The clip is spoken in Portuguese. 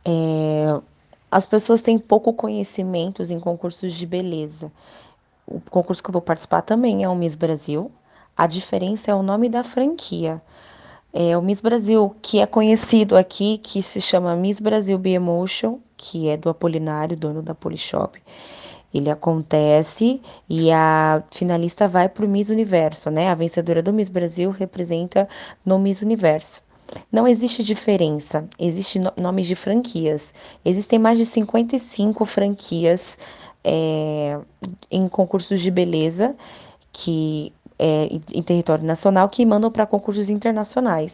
As pessoas têm pouco conhecimentos em concursos de beleza. O concurso que eu vou participar também é o Miss Brasil. A diferença é o nome da franquia. É o Miss Brasil, que é conhecido aqui, que se chama Miss Brasil B-Emotion, que é do Apolinário, dono da Polishop. Ele acontece e a finalista vai para o Miss Universo, né? A vencedora do Miss Brasil representa no Miss Universo. Não existe diferença, existem nomes de franquias. Existem mais de 55 franquias é, em concursos de beleza que em território nacional que mandam para concursos internacionais.